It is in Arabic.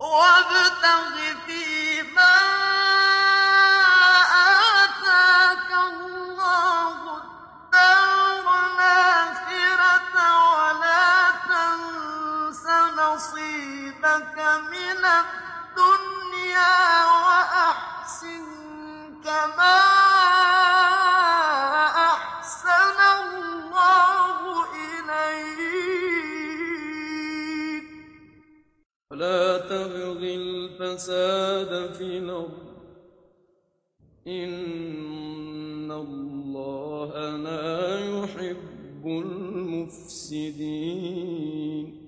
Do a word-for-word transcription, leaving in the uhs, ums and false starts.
وابتغ فيما آتاك الله الدار الآخرة ولا تنس نصيبك من الدنيا وأحسن كما أحسن الله إليك ولا تبغ الفساد في الأرض إن الله لا يحب المفسدين